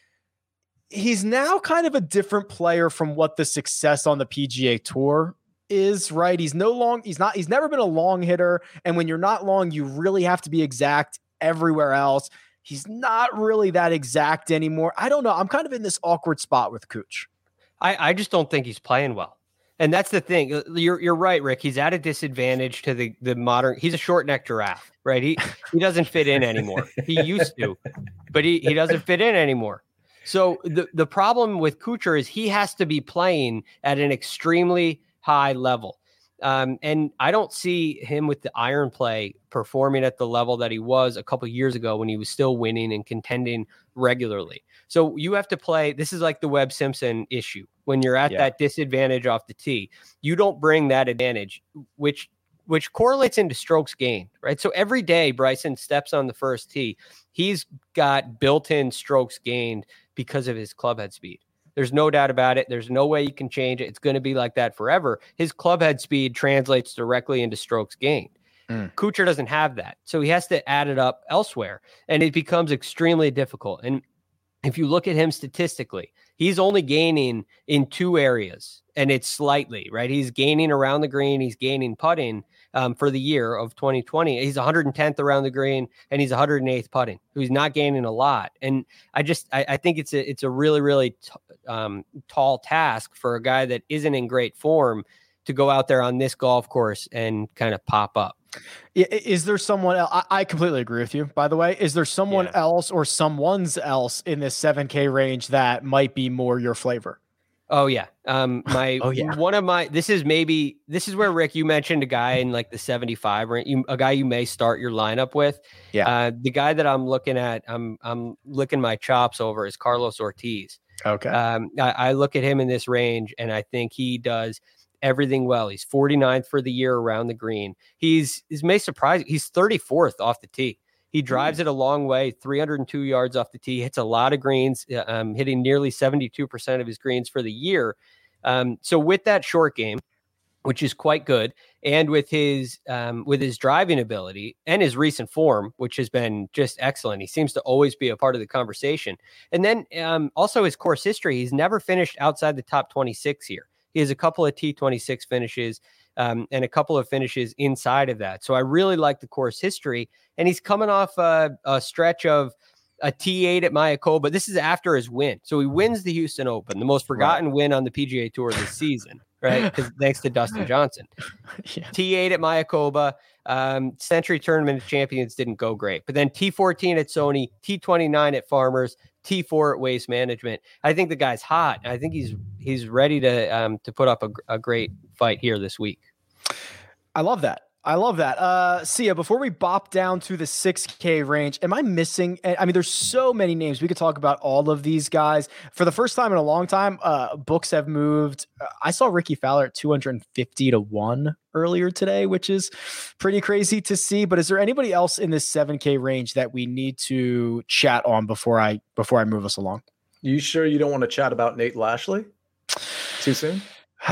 he's now kind of a different player from what the success on the P G A Tour is, right? He's no long, he's not, he's never been a long hitter. And when you're not long, you really have to be exact everywhere else. He's not really that exact anymore. I don't know. I'm kind of in this awkward spot with Cooch. I, I just don't think he's playing well. And that's the thing. You're you're right, Rick. He's at a disadvantage to the, the modern. He's a short neck giraffe, right? He he doesn't fit in anymore. He used to, but he, he doesn't fit in anymore. So the, the problem with Kuchar is he has to be playing at an extremely high level. Um, and I don't see him with the iron play performing at the level that he was a couple of years ago when he was still winning and contending regularly. So you have to play. This is like the Webb Simpson issue. When you're at yeah. that disadvantage off the tee, you don't bring that advantage, which which correlates into strokes gained, right? So every day Bryson steps on the first tee, he's got built-in strokes gained because of his clubhead speed. There's no doubt about it. There's no way you can change it. It's going to be like that forever. His clubhead speed translates directly into strokes gained. Mm. Kuchar doesn't have that. So he has to add it up elsewhere, and it becomes extremely difficult. And if you look at him statistically, he's only gaining in two areas, and it's slightly, right? He's gaining around the green. He's gaining putting um, for the year of twenty twenty. He's one hundred tenth around the green, and he's one hundred eighth putting. He's not gaining a lot. And I just, I, I think it's a, it's a really, really t- um, tall task for a guy that isn't in great form to go out there on this golf course and kind of pop up. Is there someone else? I completely agree with you, by the way. Is there someone yeah. else or someone's else in this seven K range that might be more your flavor? Oh yeah. Um, my, oh, yeah. one of my, this is maybe, this is where Rick, you mentioned a guy in like the seventy-five range, you, a guy you may start your lineup with. Yeah. Uh, the guy that I'm looking at, I'm, I'm licking my chops over is Carlos Ortiz. Okay. Um, I, I look at him in this range and I think he does everything well. He's forty-ninth for the year around the green. He's, he's may surprise. He's thirty-fourth off the tee. He drives it a long way, three hundred two yards off the tee, hits a lot of greens, um, hitting nearly seventy-two percent of his greens for the year. Um, so with that short game, which is quite good, and with his um, with his driving ability and his recent form, which has been just excellent, he seems to always be a part of the conversation. And then um, also his course history, he's never finished outside the top twenty-six here. He has a couple of T twenty-six finishes um, and a couple of finishes inside of that. So I really like the course history. And he's coming off a, a stretch of a T eight at Mayakoba. This is after his win. So he wins the Houston Open, the most forgotten right. win on the P G A Tour this season, right? Thanks to Dustin Johnson. Yeah. T eight at Mayakoba. Um, Century Tournament of Champions didn't go great. But then T fourteen at Sony, T twenty-nine at Farmers, T four at Waste Management. I think the guy's hot. I think he's he's ready to um, to put up a, a great fight here this week. I love that. I love that. Uh, Sia, before we bop down to the six K range, am I missing? I mean, there's so many names. We could talk about all of these guys. For the first time in a long time, uh, books have moved. I saw Ricky Fowler at two hundred fifty to one earlier today, which is pretty crazy to see. But is there anybody else in this seven K range that we need to chat on before I before I move us along? You sure you don't want to chat about Nate Lashley too soon? Uh,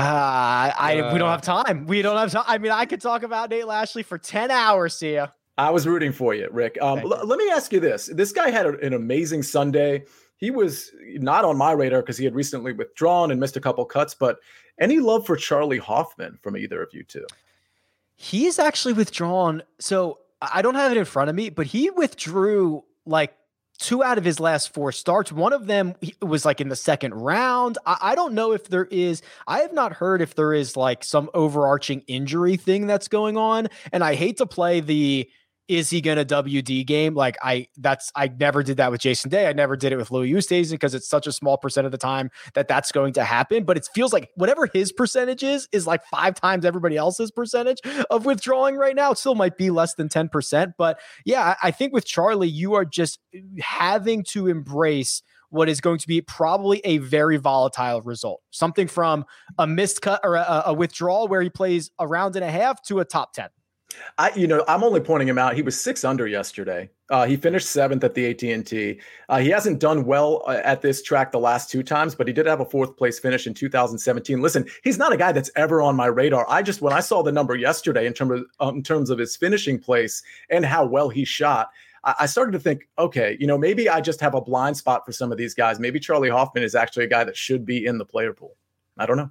I uh, we don't have time. We don't have time. I mean, I could talk about Nate Lashley for ten hours, Sia. I was rooting for you, Rick. Um, l- you. Let me ask you this. This guy had a, an amazing Sunday. He was not on my radar because he had recently withdrawn and missed a couple cuts, but any love for Charlie Hoffman from either of you two? He's actually withdrawn. So I don't have it in front of me, but he withdrew like two out of his last four starts. One of them was like in the second round. I, I don't know if there is, I have not heard if there is like some overarching injury thing that's going on. And I hate to play the, is he going to W D game? Like I, that's, I never did that with Jason Day. I never did it with Louis Oosthuizen because it's such a small percent of the time that that's going to happen. But it feels like whatever his percentage is, is like five times everybody else's percentage of withdrawing right now. It still might be less than ten percent. But yeah, I, I think with Charlie, you are just having to embrace what is going to be probably a very volatile result. Something from a missed cut or a, a withdrawal where he plays a round and a half to a top ten. I, you know, I'm only pointing him out. He was six under yesterday. Uh, he finished seventh at the A T and T. Uh, he hasn't done well uh, at this track the last two times, but he did have a fourth place finish in two thousand seventeen. Listen, he's not a guy that's ever on my radar. I just, when I saw the number yesterday in terms of, um, in terms of his finishing place and how well he shot, I started to think, okay, you know, maybe I just have a blind spot for some of these guys. Maybe Charlie Hoffman is actually a guy that should be in the player pool. I don't know.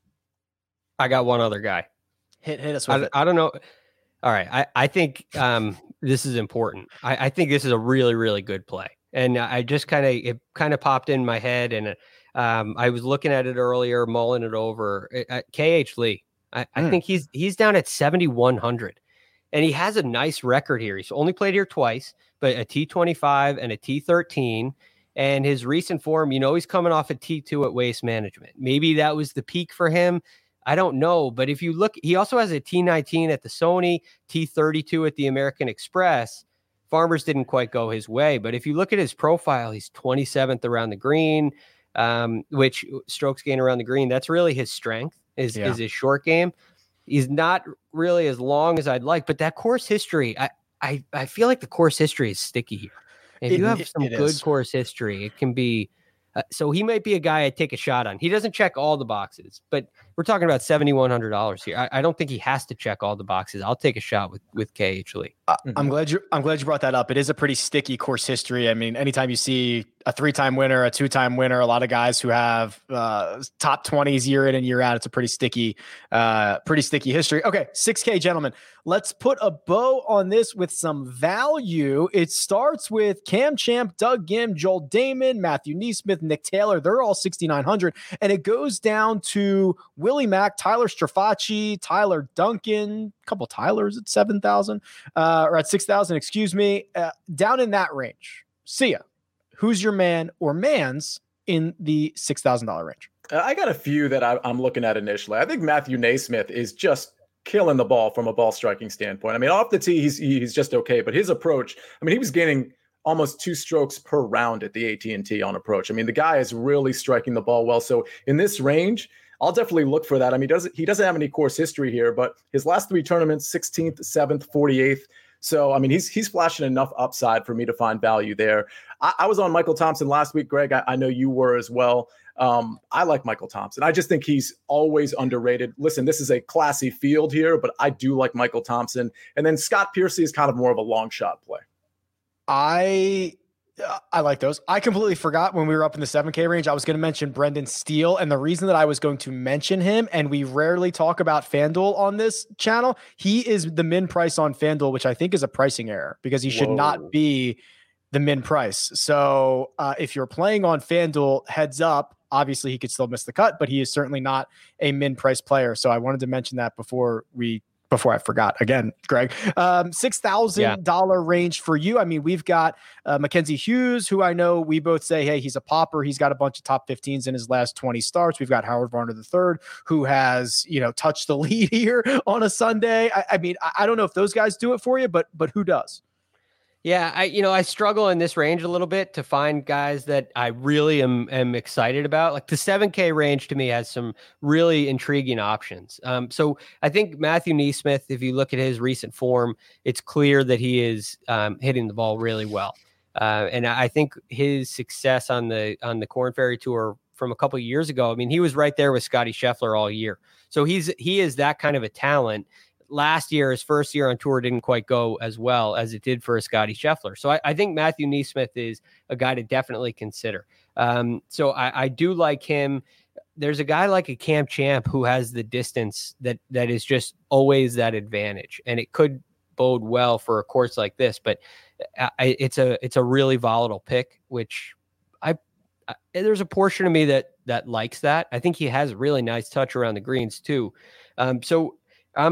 I got one other guy. Hit hit us with I, it. I don't know. All right. I, I think um, this is important. I, I think this is a really, really good play. And I just kind of, it kind of popped in my head. And um, I was looking at it earlier, mulling it over. Uh, K H Lee. I, mm. I think he's he's down at seventy-one hundred. And he has a nice record here. He's only played here twice, but a T twenty-five and a T thirteen. And his recent form, you know, he's coming off a T two at Waste Management. Maybe that was the peak for him. I don't know. But if you look, he also has a T nineteen at the Sony, T thirty-two at the American Express. Farmers didn't quite go his way. But if you look at his profile, he's twenty-seventh around the green, um, which strokes gain around the green. That's really his strength is, yeah. is his short game. He's not really as long as I'd like, but that course history, I I, I feel like the course history is sticky here. If it, you have some good is. course history, it can be. Uh, so he might be a guy I'd take a shot on. He doesn't check all the boxes, but we're talking about seventy-one hundred dollars here. I, I don't think he has to check all the boxes. I'll take a shot with with K H Lee. Uh, I'm glad you I'm glad you brought that up. It is a pretty sticky course history. I mean, anytime you see a three-time winner, a two-time winner, a lot of guys who have uh, top twenties year in and year out, it's a pretty sticky, uh, pretty sticky history. Okay, six K, gentlemen. Let's put a bow on this with some value. It starts with Cam Champ, Doug Gim, Joel Damon, Matthew Neesmith, Nick Taylor. They're all sixty-nine hundred. And it goes down to Willie Mack, Tyler Strafacci, Tyler Duncan, a couple Tylers at seven thousand, uh, or at six thousand, excuse me, uh, down in that range. See ya. Who's your man or mans in the six thousand dollars range? I got a few that I, I'm looking at initially. I think Matthew Naismith is just killing the ball from a ball striking standpoint. I mean, off the tee, he's he's just okay, but his approach, I mean, he was gaining almost two strokes per round at the A T and T on approach. I mean, the guy is really striking the ball well. So in this range, I'll definitely look for that. I mean, he doesn't he doesn't have any course history here, but his last three tournaments, sixteenth, seventh, forty-eighth. So, I mean, he's he's flashing enough upside for me to find value there. I, I was on Michael Thompson last week, Greg. I, I know you were as well. Um, I like Michael Thompson. I just think he's always underrated. Listen, this is a classy field here, but I do like Michael Thompson. And then Scott Piercy is kind of more of a long shot play. I I like those. I completely forgot when we were up in the seven K range, I was going to mention Brendan Steele. And the reason that I was going to mention him, and we rarely talk about FanDuel on this channel, he is the min price on FanDuel, which I think is a pricing error because he should Whoa. not be the min price. So uh, if you're playing on FanDuel, heads up, obviously he could still miss the cut, but he is certainly not a min price player. So I wanted to mention that before we Before I forgot again, Greg, um, six thousand dollars yeah. range for you. I mean, we've got uh, Mackenzie Hughes, who I know we both say, hey, he's a popper. He's got a bunch of top fifteens in his last twenty starts. We've got Howard Varner the third, who has, you know, touched the lead here on a Sunday. I, I mean, I, I don't know if those guys do it for you, but, but who does? Yeah, I you know I struggle in this range a little bit to find guys that I really am am excited about. Like the seven K range to me has some really intriguing options. Um, so I think Matthew Neesmith, if you look at his recent form, it's clear that he is um, hitting the ball really well. Uh, and I think his success on the on the Korn Ferry Tour from a couple of years ago, I mean, he was right there with Scotty Scheffler all year. So he's he is that kind of a talent. Last year, his first year on tour didn't quite go as well as it did for Scotty Scheffler. So I, I think Matthew Neesmith is a guy to definitely consider. Um, so I, I do like him. There's a guy like a Cam Champ who has the distance that that is just always that advantage, and it could bode well for a course like this. But I, it's a it's a really volatile pick, which I, I there's a portion of me that that likes that. I think he has a really nice touch around the greens too. Um, so I'm.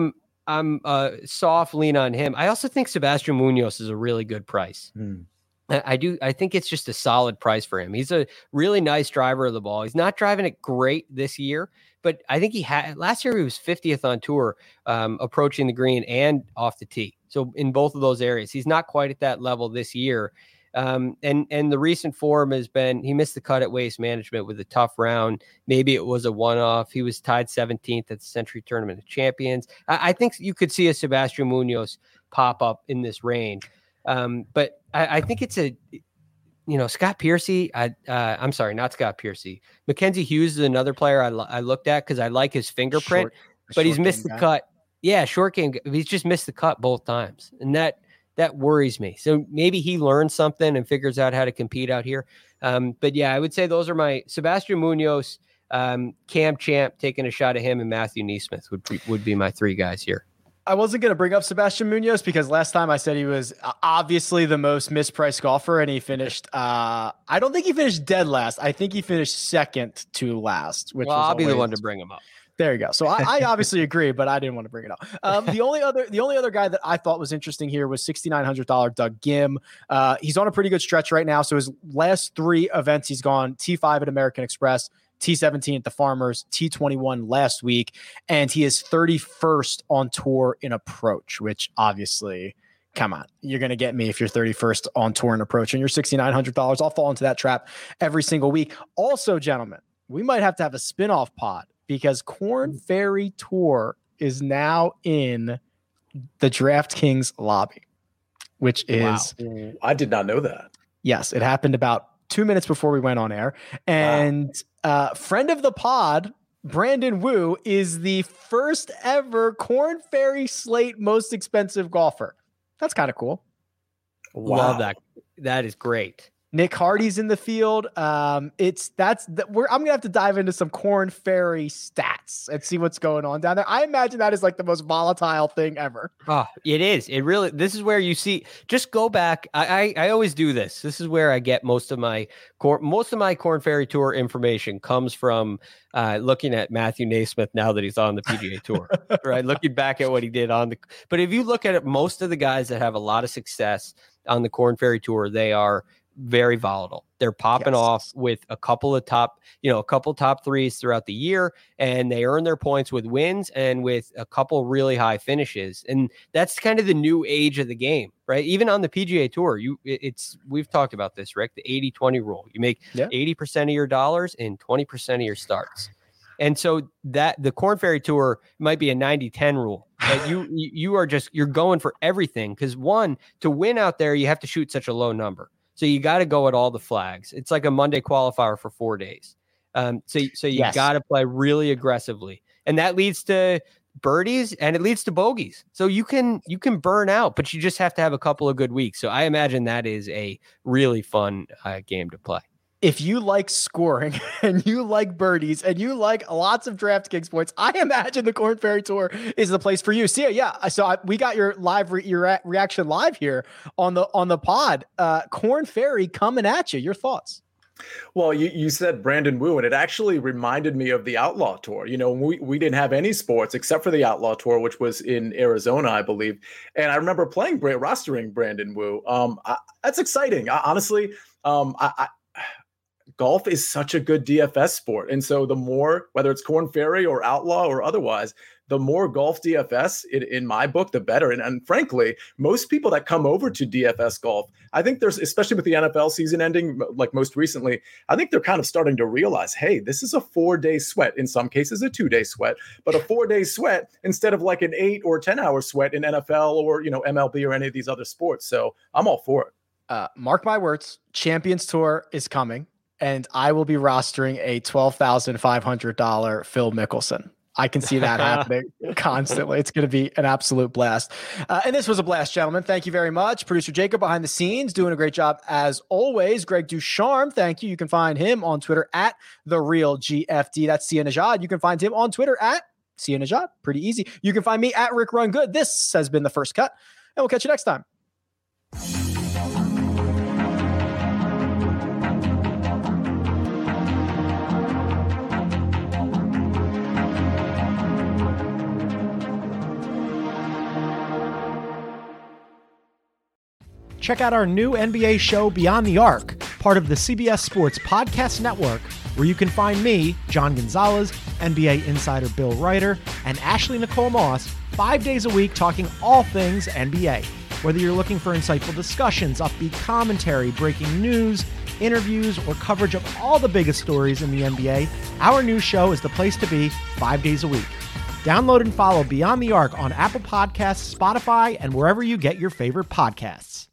I'm uh, soft lean on him. I also think Sebastian Munoz is a really good price. Hmm. I, I do. I think it's just a solid price for him. He's a really nice driver of the ball. He's not driving it great this year, but I think he had last year he was fiftieth on tour, um, approaching the green and off the tee. So in both of those areas, he's not quite at that level this year. Um, and, and the recent form has been, he missed the cut at Waste Management with a tough round. Maybe it was a one-off. He was tied seventeenth at the Century Tournament of Champions. I, I think you could see a Sebastian Munoz pop up in this range. Um, but I, I think it's a, you know, Scott Piercy, I, uh, I'm sorry, not Scott Piercy. Mackenzie Hughes is another player I, I looked at because I like his fingerprint, short, but he's missed the guy. cut. Yeah, short game. He's just missed the cut both times. And that, That worries me. So maybe he learns something and figures out how to compete out here. Um, but yeah, I would say those are my Sebastian Munoz, um, Cam Champ taking a shot at him, and Matthew Neesmith would be, would be my three guys here. I wasn't going to bring up Sebastian Munoz because last time I said he was obviously the most mispriced golfer, and he finished. Uh, I don't think he finished dead last. I think he finished second to last. Which well, was I'll be always, the one to bring him up. There you go. So I, I obviously agree, but I didn't want to bring it up. Um, the only other, the only other guy that I thought was interesting here was sixty-nine hundred dollars Doug Ghim. Uh, he's on a pretty good stretch right now. So his last three events, he's gone T five at American Express, T seventeen at the Farmers, T twenty-one last week, and he is thirty-first on tour in approach, which obviously, come on, you're going to get me if you're thirty-first on tour in approach and you're sixty-nine hundred dollars. I'll fall into that trap every single week. Also, gentlemen, we might have to have a spinoff pod, because Korn Ferry Tour is now in the DraftKings lobby, which is... Wow. I did not know that. Yes, it happened about two minutes before we went on air. And wow. uh, friend of the pod, Brandon Wu, is the first ever Korn Ferry Slate most expensive golfer. That's kind of cool. Wow. Love that. That is great. Nick Hardy's in the field. Um, it's that's that we're I'm gonna have to dive into some Korn Ferry stats and see what's going on down there. I imagine that is like the most volatile thing ever. Oh, it is. It really. This is where you see. Just go back. I I, I always do this. This is where I get most of my most of my Korn Ferry Tour information comes from. Uh, looking at Matthew Naismith now that he's on the P G A Tour, right? Looking back at what he did on the. But if you look at it, most of the guys that have a lot of success on the Korn Ferry Tour, they are very volatile. They're popping yes. off with a couple of top, you know, a couple top threes throughout the year, and they earn their points with wins and with a couple really high finishes. And that's kind of the new age of the game, right? Even on the P G A Tour, you it's we've talked about this, Rick, the eighty twenty rule. You make yeah. eighty percent of your dollars in twenty percent of your starts. And so that the Korn Ferry Tour might be a ninety ten rule. Right? you you are just you're going for everything, because one, to win out there, you have to shoot such a low number. So you got to go at all the flags. It's like a Monday qualifier for four days. Um, so, so you yes. got to play really aggressively, and that leads to birdies and it leads to bogeys. So you can you can burn out, but you just have to have a couple of good weeks. So I imagine that is a really fun uh, game to play. If you like scoring and you like birdies and you like lots of DraftKings points, I imagine the Korn Ferry Tour is the place for you. See, yeah. So I, we got your live re, your re- reaction live here on the on the pod. Uh, Korn Ferry coming at you. Your thoughts? Well, you, you said Brandon Wu, and it actually reminded me of the Outlaw Tour. You know, we, we didn't have any sports except for the Outlaw Tour, which was in Arizona, I believe. And I remember playing, rostering Brandon Wu. Um, I, that's exciting. I, honestly, um, I, I golf is such a good D F S sport. And so the more, whether it's Korn Ferry or Outlaw or otherwise, the more golf D F S in, in my book, the better. And, and frankly, most people that come over to D F S golf, I think there's, especially with the N F L season ending, like most recently, I think they're kind of starting to realize, hey, this is a four day sweat. In some cases, a two day sweat, but a four day sweat instead of like an eight or ten hour sweat in N F L or, you know, M L B or any of these other sports. So I'm all for it. Uh, mark my words, Champions Tour is coming. And I will be rostering a twelve thousand five hundred dollars Phil Mickelson. I can see that happening constantly. It's going to be an absolute blast. Uh, and this was a blast, gentlemen. Thank you very much. Producer Jacob behind the scenes doing a great job as always. Greg Ducharme, thank you. You can find him on Twitter at The Real G F D. That's Sia Nejad. You can find him on Twitter at Sia Nejad. Pretty easy. You can find me at Rick Run Good. This has been The First Cut, and we'll catch you next time. check out our new N B A show Beyond the Arc, part of the C B S Sports Podcast Network, where you can find me, John Gonzalez, N B A insider Bill Ryder, and Ashley Nicole Moss, five days a week talking all things N B A. Whether you're looking for insightful discussions, upbeat commentary, breaking news, interviews, or coverage of all the biggest stories in the N B A, our new show is the place to be five days a week. Download and follow Beyond the Arc on Apple Podcasts, Spotify, and wherever you get your favorite podcasts.